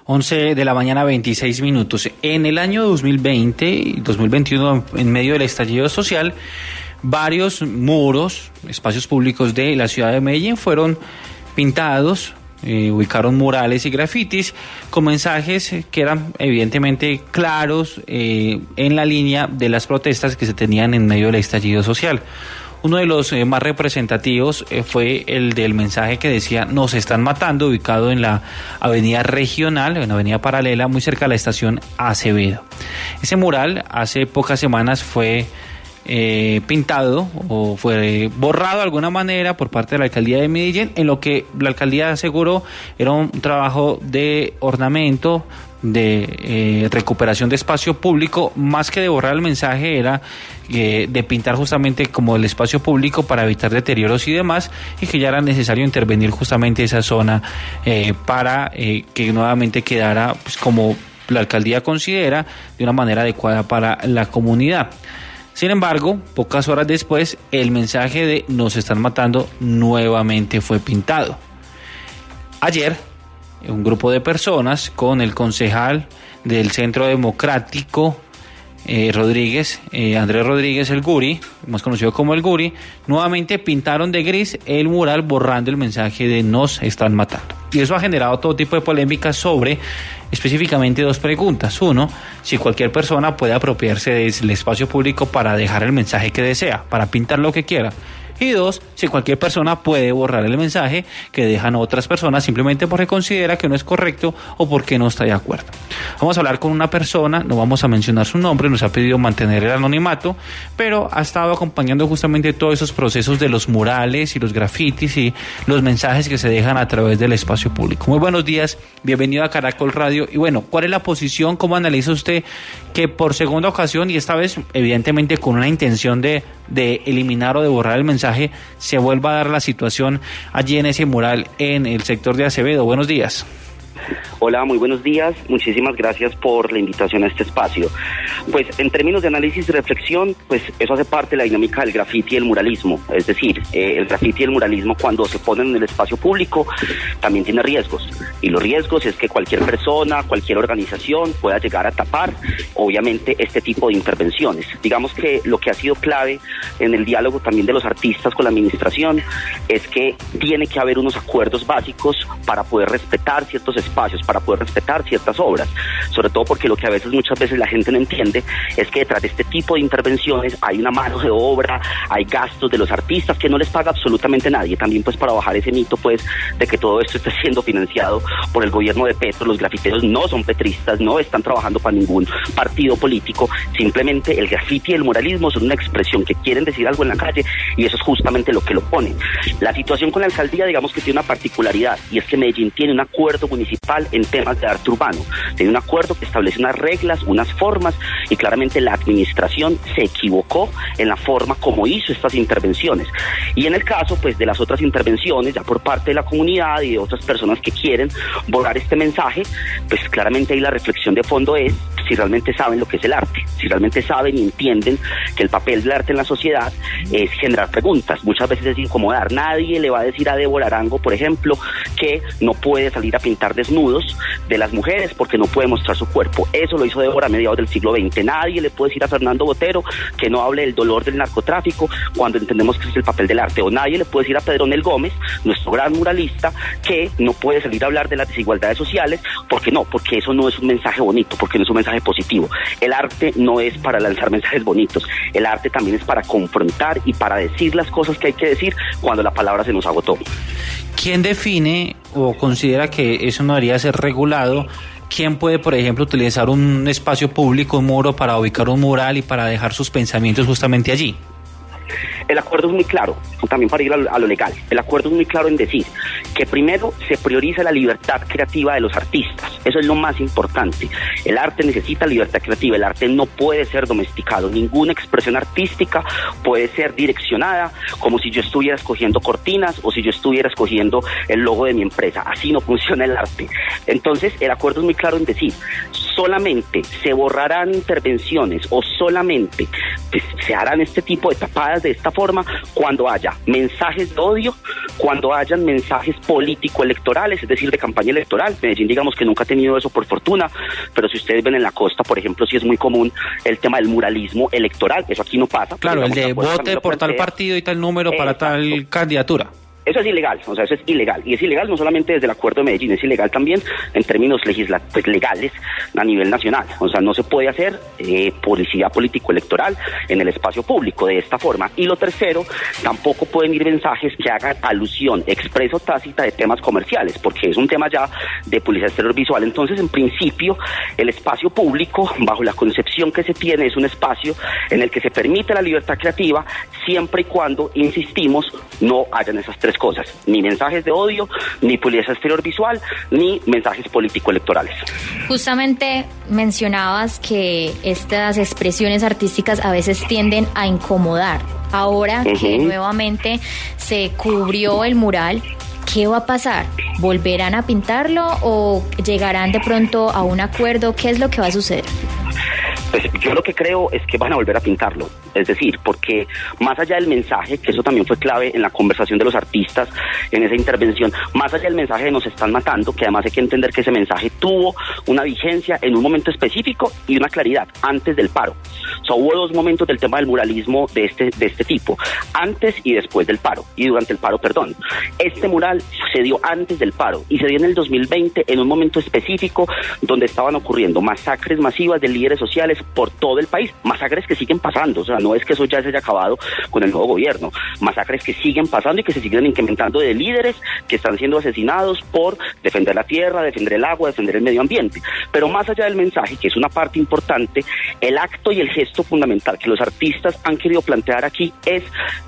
11 de la mañana, 26 minutos. En el año 2020 y 2021, en medio del estallido social, varios muros, espacios públicos de la ciudad de Medellín fueron pintados, ubicaron murales y grafitis con mensajes que eran evidentemente claros en la línea de las protestas que se tenían en medio del estallido social. Uno de los más representativos fue el del mensaje que decía "nos están matando", ubicado en la avenida Regional, en la avenida paralela, muy cerca de la estación Acevedo. Ese mural hace pocas semanas fue pintado o fue borrado de alguna manera por parte de la alcaldía de Medellín, en lo que la alcaldía aseguró era un trabajo de ornamento, de recuperación de espacio público. Más que de borrar el mensaje, era de pintar justamente como el espacio público para evitar deterioros y demás, y que ya era necesario intervenir justamente esa zona para que nuevamente quedara pues, como la alcaldía considera, de una manera adecuada para la comunidad. Sin embargo, pocas horas después, el mensaje de "nos están matando" nuevamente fue pintado. Ayer, un grupo de personas con el concejal del Centro Democrático, Andrés Rodríguez el Guri, más conocido como el Guri, nuevamente pintaron de gris el mural borrando el mensaje de "nos están matando". Y eso ha generado todo tipo de polémicas sobre específicamente dos preguntas. Uno, si cualquier persona puede apropiarse del espacio público para dejar el mensaje que desea, para pintar lo que quiera. Y dos, si cualquier persona puede borrar el mensaje que dejan otras personas simplemente porque considera que no es correcto o porque no está de acuerdo. Vamos a hablar con una persona, no vamos a mencionar su nombre, nos ha pedido mantener el anonimato, pero ha estado acompañando justamente todos esos procesos de los murales y los grafitis y los mensajes que se dejan a través del espacio público. Muy buenos días, bienvenido a Caracol Radio. Y bueno, ¿cuál es la posición? ¿Cómo analiza usted que por segunda ocasión, y esta vez evidentemente con una intención de eliminar o de borrar el mensaje, se vuelva a dar la situación allí en ese mural en el sector de Acevedo? Buenos días. Hola, muy buenos días. Muchísimas gracias por la invitación a este espacio. Pues en términos de análisis y reflexión, pues eso hace parte de la dinámica del grafiti y el muralismo. Es decir, el grafiti y el muralismo, cuando se ponen en el espacio público, también tiene riesgos. Y los riesgos es que cualquier persona, cualquier organización pueda llegar a tapar, obviamente, este tipo de intervenciones. Digamos que lo que ha sido clave en el diálogo también de los artistas con la administración es que tiene que haber unos acuerdos básicos para poder respetar ciertos espacios, para poder respetar ciertas obras, sobre todo porque lo que muchas veces la gente no entiende es que detrás de este tipo de intervenciones hay una mano de obra, hay gastos de los artistas que no les paga absolutamente nadie, también pues para bajar ese mito pues de que todo esto esté siendo financiado por el gobierno de Petro. Los grafiteros no son petristas, no están trabajando para ningún partido político, simplemente el grafiti y el muralismo son una expresión que quieren decir algo en la calle y eso es justamente lo que lo pone. La situación con la alcaldía, digamos que tiene una particularidad, y es que Medellín tiene un acuerdo municipal en temas de arte urbano, tiene un acuerdo que establece unas reglas, unas formas, y claramente la administración se equivocó en la forma como hizo estas intervenciones. Y en el caso pues de las otras intervenciones, ya por parte de la comunidad y de otras personas que quieren borrar este mensaje, pues claramente ahí la reflexión de fondo es si realmente saben lo que es el arte, si realmente saben y entienden que el papel del arte en la sociedad es generar preguntas, muchas veces es incomodar. Nadie le va a decir a Débora Arango, por ejemplo, que no puede salir a pintar desnudos de las mujeres porque no puede mostrar su cuerpo. Eso lo hizo Débora a mediados del siglo XX. Nadie le puede decir a Fernando Botero que no hable del dolor del narcotráfico cuando entendemos que ese es el papel del arte. O nadie le puede decir a Pedro Nel Gómez, nuestro gran muralista, que no puede salir a hablar de las desigualdades sociales. Porque eso no es un mensaje bonito, porque no es un mensaje positivo. El arte no es para lanzar mensajes bonitos. El arte también es para confrontar y para decir las cosas que hay que decir cuando la palabra se nos agotó. ¿Quién define o considera que eso no debería ser regulado? ¿Quién puede, por ejemplo, utilizar un espacio público, un muro, para ubicar un mural y para dejar sus pensamientos justamente allí? El acuerdo es muy claro, también para ir a lo legal. El acuerdo es muy claro en decir que primero se prioriza la libertad creativa de los artistas. Eso es lo más importante. El arte necesita libertad creativa, el arte no puede ser domesticado. Ninguna expresión artística puede ser direccionada como si yo estuviera escogiendo cortinas o si yo estuviera escogiendo el logo de mi empresa. Así no funciona el arte. Entonces, el acuerdo es muy claro en decir solamente se borrarán intervenciones o solamente pues, se harán este tipo de tapadas de esta forma cuando haya mensajes de odio, cuando hayan mensajes político-electorales, es decir, de campaña electoral. Medellín, digamos que nunca ha tenido eso por fortuna, pero si ustedes ven en la costa, por ejemplo, sí es muy común el tema del muralismo electoral, eso aquí no pasa. Claro, el de vote por tal partido y tal número para tal candidatura. Eso es ilegal, o sea, eso es ilegal. Y es ilegal no solamente desde el Acuerdo de Medellín, es ilegal también en términos legales a nivel nacional. O sea, no se puede hacer publicidad político-electoral en el espacio público de esta forma. Y lo tercero, tampoco pueden ir mensajes que hagan alusión expresa o tácita de temas comerciales, porque es un tema ya de publicidad exterior visual. Entonces, en principio, el espacio público, bajo la concepción que se tiene, es un espacio en el que se permite la libertad creativa, siempre y cuando, insistimos, no hayan esas tres cosas, ni mensajes de odio, ni publicidad exterior visual, ni mensajes político-electorales. Justamente mencionabas que estas expresiones artísticas a veces tienden a incomodar. Ahora que nuevamente se cubrió el mural, ¿qué va a pasar? ¿Volverán a pintarlo o llegarán de pronto a un acuerdo? ¿Qué es lo que va a suceder? Pues yo lo que creo es que van a volver a pintarlo, es decir, porque más allá del mensaje, que eso también fue clave en la conversación de los artistas en esa intervención, más allá del mensaje de nos están matando, que además hay que entender que ese mensaje tuvo una vigencia en un momento específico y una claridad antes del paro. O sea, hubo dos momentos del tema del muralismo de este tipo, antes y después del paro, y durante el paro, perdón. Este mural se dio antes del paro y se dio en el 2020 en un momento específico donde estaban ocurriendo masacres masivas de líderes sociales por todo el país, masacres que siguen pasando, o sea, no es que eso ya se haya acabado con el nuevo gobierno, masacres que siguen pasando y que se siguen incrementando de líderes que están siendo asesinados por defender la tierra, defender el agua, defender el medio ambiente. Pero más allá del mensaje, que es una parte importante, el acto y el gesto fundamental que los artistas han querido plantear aquí es,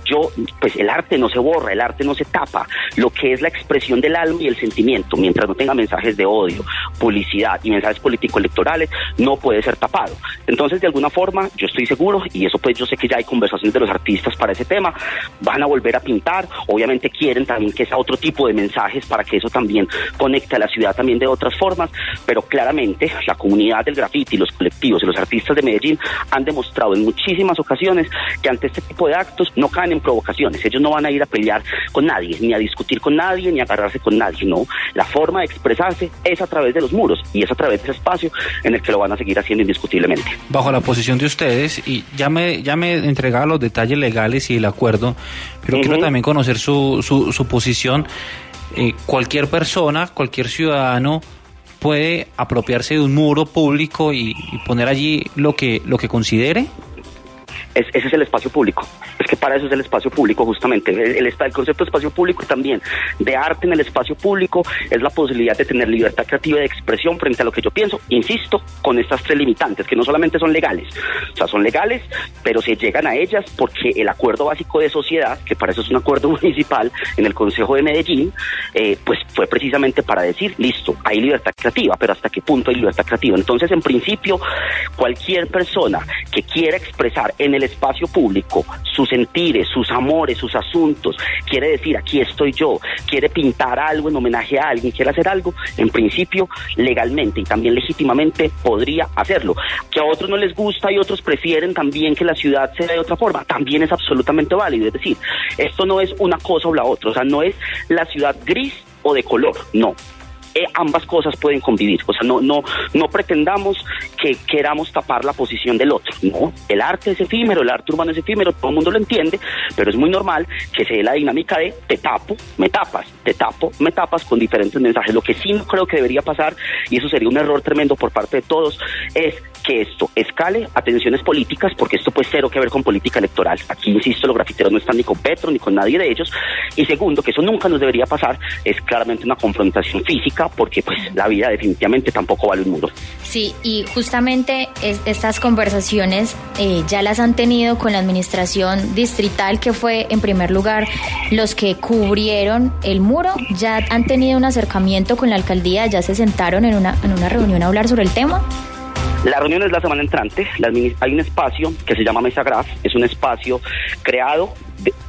pues el arte no se borra, el arte no se tapa, lo que es la expresión del alma y el sentimiento, mientras no tenga mensajes de odio, publicidad y mensajes político-electorales, no puede ser tapado. Entonces, de alguna forma, yo estoy seguro, y eso pues yo sé que ya hay conversaciones de los artistas para ese tema, van a volver a pintar, obviamente quieren también que sea otro tipo de mensajes para que eso también conecte a la ciudad también de otras formas, pero claramente la comunidad del graffiti, los colectivos y los artistas de Medellín han demostrado en muchísimas ocasiones que ante este tipo de actos no caen en provocaciones, ellos no van a ir a pelear con nadie, ni a discutir con nadie, ni a agarrarse con nadie, no, la forma de expresarse es a través de los muros y es a través de ese espacio en el que lo van a seguir haciendo indiscutiblemente. Bajo la posición de ustedes, y ya me entregaba los detalles legales y el acuerdo, pero quiero también conocer su posición. Cualquier persona, cualquier ciudadano puede apropiarse de un muro público y poner allí lo que considere. Ese es el espacio público. Es que para eso es el espacio público, justamente. El concepto de espacio público y también de arte en el espacio público es la posibilidad de tener libertad creativa y de expresión frente a lo que yo pienso, insisto, con estas tres limitantes, que no solamente son legales, o sea, son legales, pero se llegan a ellas porque el acuerdo básico de sociedad, que para eso es un acuerdo municipal en el Consejo de Medellín, pues fue precisamente para decir, listo, hay libertad creativa, pero ¿hasta qué punto hay libertad creativa? Entonces, en principio, cualquier persona que quiera expresar en el espacio público sus sentires, sus amores, sus asuntos, quiere decir aquí estoy yo, quiere pintar algo en homenaje a alguien, quiere hacer algo, en principio legalmente y también legítimamente podría hacerlo. Que a otros no les gusta y otros prefieren también que la ciudad sea de otra forma, también es absolutamente válido. Es decir, esto no es una cosa o la otra, o sea, no es la ciudad gris o de color, no. Ambas cosas pueden convivir, o sea, no pretendamos que queramos tapar la posición del otro, no, el arte es efímero, el arte urbano es efímero, todo el mundo lo entiende, pero es muy normal que se dé la dinámica de te tapo, me tapas, te tapo, me tapas, con diferentes mensajes. Lo que sí no creo que debería pasar, y eso sería un error tremendo por parte de todos, es que esto escale a tensiones políticas, porque esto pues cero que ver con política electoral. Aquí, insisto, los grafiteros no están ni con Petro ni con nadie de ellos, y segundo, que eso nunca nos debería pasar, es claramente una confrontación física, porque pues la vida definitivamente tampoco vale un muro. Sí, y justamente estas conversaciones ya las han tenido con la administración distrital, que fue en primer lugar los que cubrieron el muro. Ya han tenido un acercamiento con la alcaldía, ya se sentaron en una reunión a hablar sobre el tema. La reunión es la semana entrante. Hay un espacio que se llama Mesa Graf, es un espacio creado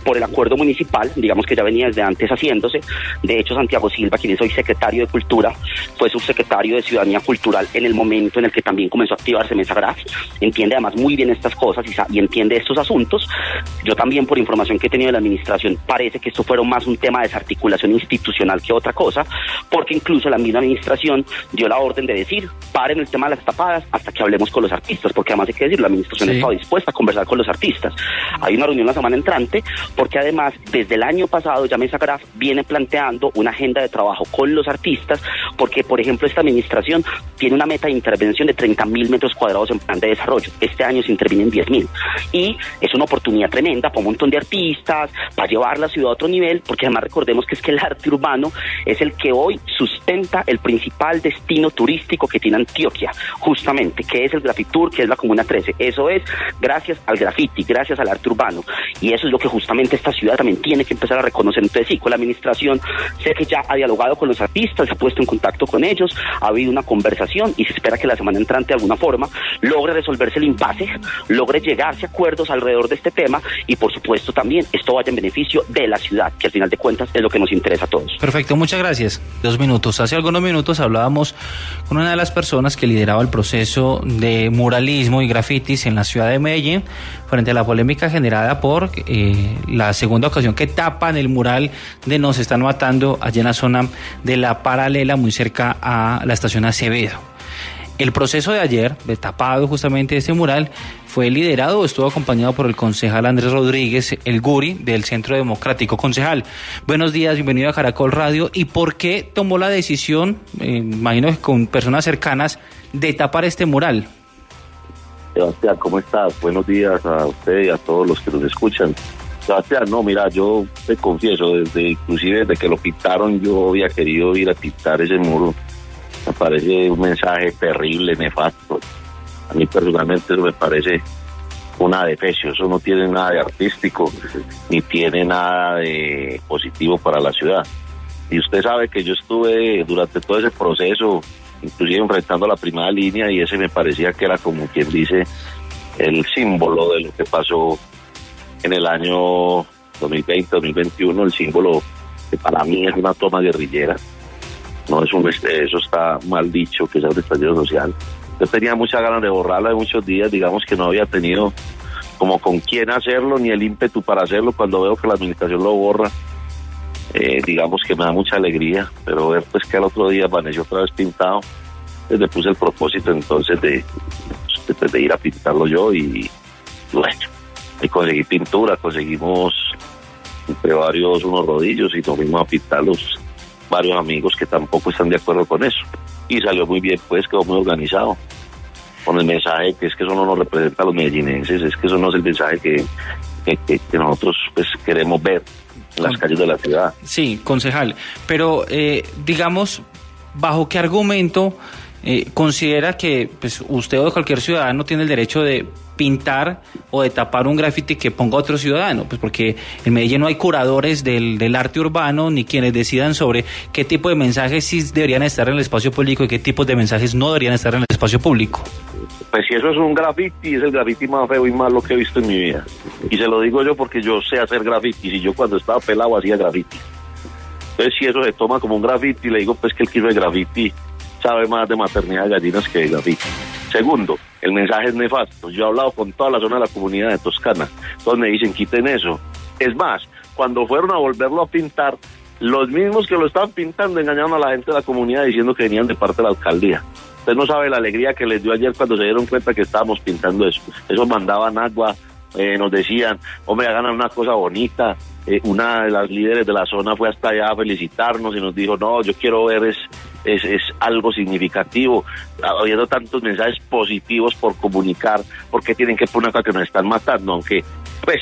por el acuerdo municipal, digamos que ya venía desde antes haciéndose. De hecho, Santiago Silva, quien es hoy secretario de Cultura, fue subsecretario de Ciudadanía Cultural en el momento en el que también comenzó a activarse Mesa Graf. Entiende además muy bien estas cosas y entiende estos asuntos. Yo también, por información que he tenido de la administración, parece que esto fueron más un tema de desarticulación institucional que otra cosa, porque incluso la misma administración dio la orden de decir, paren el tema de las tapadas hasta que hablemos con los artistas, porque además hay que decir, la administración estaba dispuesta a conversar con los artistas. Hay una reunión la semana entrante, porque además desde el año pasado ya Mesa Graf viene planteando una agenda de trabajo con los artistas, porque por ejemplo esta administración tiene una meta de intervención de 30.000 metros cuadrados en plan de desarrollo. Este año se intervienen 10.000 y es una oportunidad tremenda para un montón de artistas, para llevar la ciudad a otro nivel, porque además recordemos que es que el arte urbano es el que hoy sustenta el principal destino turístico que tiene Antioquia, justamente, que es el Grafitur, que es la Comuna 13. Eso es gracias al graffiti, gracias al arte urbano, y eso es lo que justamente esta ciudad también tiene que empezar a reconocer. Entonces sí, con la administración sé que ya ha dialogado con los artistas, se ha puesto en contacto con ellos, ha habido una conversación y se espera que la semana entrante de alguna forma logre resolverse el impasse, logre llegarse a acuerdos alrededor de este tema y por supuesto también esto vaya en beneficio de la ciudad, que al final de cuentas es lo que nos interesa a todos. Perfecto, muchas gracias. 2 minutos. Hace algunos minutos hablábamos con una de las personas que lideraba el proceso de muralismo y grafitis en la ciudad de Medellín frente a la polémica generada por la segunda ocasión que tapan el mural de Nos Están Matando allá en la zona de La Paralela, muy cerca a la estación Acevedo. El proceso de ayer, de tapado justamente de este mural, fue liderado, estuvo acompañado por el concejal Andrés Rodríguez, el Guri, del Centro Democrático. Concejal, buenos días, bienvenido a Caracol Radio. ¿Y por qué tomó la decisión, imagino que con personas cercanas, de tapar este mural? Sebastián, ¿cómo estás? Buenos días a usted y a todos los que nos escuchan. Sebastián, no, mira, yo te confieso, inclusive desde que lo pintaron, yo había querido ir a pintar ese muro. Me parece un mensaje terrible, nefasto. A mí personalmente eso me parece una defecio. Eso no tiene nada de artístico, ni tiene nada de positivo para la ciudad. Y usted sabe que yo estuve durante todo ese proceso, inclusive enfrentando la primera línea, y ese me parecía que era, como quien dice, el símbolo de lo que pasó en el año 2020-2021, el símbolo que para mí es una toma guerrillera. No es eso está mal dicho, que es el estallido social. Yo tenía muchas ganas de borrarlo de muchos días, digamos que no había tenido como con quién hacerlo, ni el ímpetu para hacerlo. Cuando veo que la administración lo borra, digamos que me da mucha alegría, pero ver pues que al otro día amaneció otra vez pintado, pues le puse el propósito entonces de ir a pintarlo yo, y bueno, y conseguí pintura, conseguimos entre varios unos rodillos y nos fuimos a pintarlos varios amigos que tampoco están de acuerdo con eso, y salió muy bien, pues quedó muy organizado con el mensaje que es que eso no nos representa a los medellinenses, es que eso no es el mensaje que nosotros pues queremos ver en las calles de la ciudad. Sí, concejal, pero digamos, ¿bajo qué argumento considera que pues usted o cualquier ciudadano tiene el derecho de pintar o de tapar un graffiti que ponga otro ciudadano? Pues porque en Medellín no hay curadores del arte urbano ni quienes decidan sobre qué tipo de mensajes sí deberían estar en el espacio público y qué tipos de mensajes no deberían estar en el espacio público. Pues si eso es un graffiti, es el graffiti más feo y malo que he visto en mi vida. Y se lo digo yo porque yo sé hacer graffiti, y yo cuando estaba pelado hacía graffiti. Entonces si eso se toma como un graffiti, le digo pues que el que hizo el graffiti sabe más de maternidad de gallinas que de graffiti. Segundo, el mensaje es nefasto. Yo he hablado con toda la zona de la comunidad de Toscana, todos me dicen quiten eso. Es más, cuando fueron a volverlo a pintar, los mismos que lo estaban pintando engañaron a la gente de la comunidad diciendo que venían de parte de la alcaldía. Usted no sabe la alegría que les dio ayer cuando se dieron cuenta que estábamos pintando eso. Eso mandaban agua, nos decían, hombre, hagan una cosa bonita. Una de las líderes de la zona fue hasta allá a felicitarnos y nos dijo, no, yo quiero ver es algo significativo, habiendo tantos mensajes positivos por comunicar, porque tienen que poner acá que nos están matando, aunque pues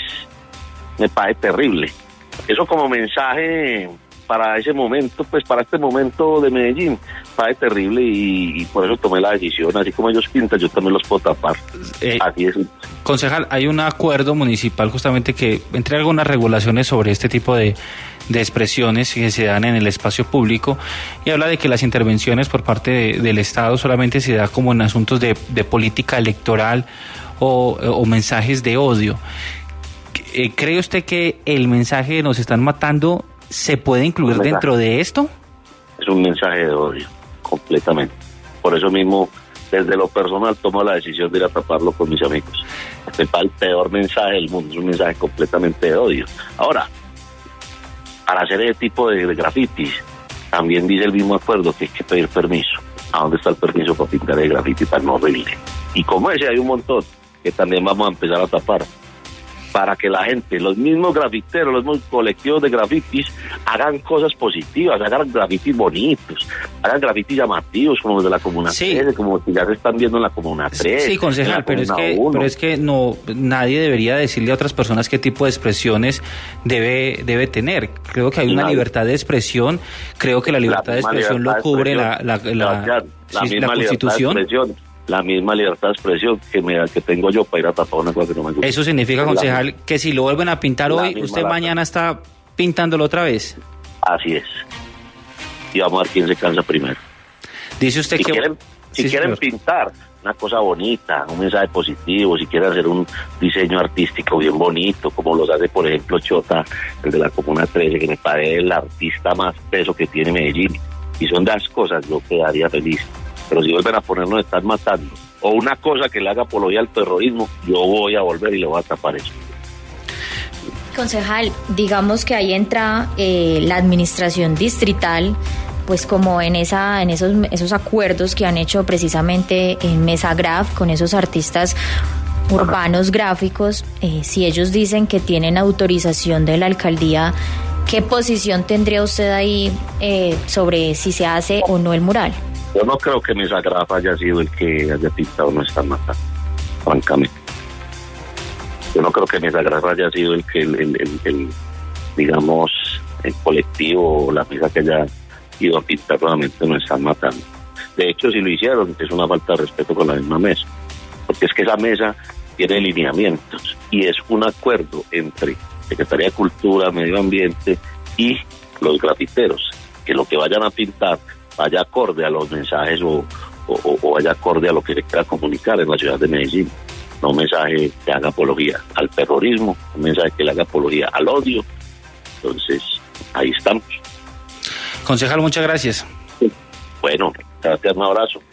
me parece terrible. Eso como mensaje para ese momento, pues para este momento de Medellín, parece terrible, y por eso tomé la decisión, así como ellos pintan, yo también los puedo tapar. Así es. Concejal, hay un acuerdo municipal justamente que entre algunas regulaciones sobre este tipo de expresiones que se dan en el espacio público, y habla de que las intervenciones por parte del Estado solamente se da como en asuntos de política electoral o mensajes de odio. ¿Cree usted que el mensaje de nos están matando se puede incluir dentro de esto? Es un mensaje de odio, completamente. Por eso mismo, desde lo personal, tomo la decisión de ir a taparlo con mis amigos. Este es el peor mensaje del mundo, es un mensaje completamente de odio. Ahora, para hacer ese tipo de grafitis, también dice el mismo acuerdo que hay que pedir permiso. ¿A dónde está el permiso para pintar el grafiti para no revivir? Y como ese hay un montón que también vamos a empezar a tapar, para que la gente, los mismos grafiteros, los mismos colectivos de grafitis, hagan cosas positivas, hagan grafitis bonitos, hagan grafitis llamativos, como los de la Comuna 13, como que ya se están viendo en la Comuna 3. Sí, concejal, pero es que no, nadie debería decirle a otras personas qué tipo de expresiones debe tener. Creo que hay una libertad de expresión, creo que la libertad de expresión lo cubre la Constitución. La misma libertad de expresión que tengo yo para ir a tapar una cosa que no me gusta. Eso significa, concejal, que si lo vuelven a pintar hoy, usted mañana está pintándolo otra vez. Así es. Y vamos a ver quién se cansa primero. Dice usted si quieren pintar una cosa bonita, un mensaje positivo, si quieren hacer un diseño artístico bien bonito, como los hace, por ejemplo, Chota, el de la Comuna 13, que me parece el artista más peso que tiene Medellín. Y son de las cosas, yo quedaría feliz. Pero si vuelven a ponernos están matando, o una cosa que le haga apología al terrorismo, yo voy a volver y le voy a tapar eso. Concejal, digamos que ahí entra la administración distrital, pues como en esos acuerdos que han hecho precisamente en Mesa Graf con esos artistas urbanos gráficos, si ellos dicen que tienen autorización de la alcaldía, ¿qué posición tendría usted ahí sobre si se hace o no el mural? Yo no creo que Mesa Graf haya sido el que haya pintado No Están Matando, francamente. Yo no creo que Mesa Graf haya sido el que, digamos, el colectivo o la mesa que haya ido a pintar nuevamente No Están Matando. De hecho, si lo hicieron, es una falta de respeto con la misma mesa. Porque es que esa mesa tiene lineamientos y es un acuerdo entre Secretaría de Cultura, Medio Ambiente y los grafiteros, que lo que vayan a pintar vaya acorde a los mensajes o vaya acorde a lo que se quiera comunicar en la ciudad de Medellín. No un mensaje que haga apología al terrorismo, un mensaje que le haga apología al odio. Entonces, ahí estamos. Concejal, muchas gracias. Bueno, gracias, un abrazo.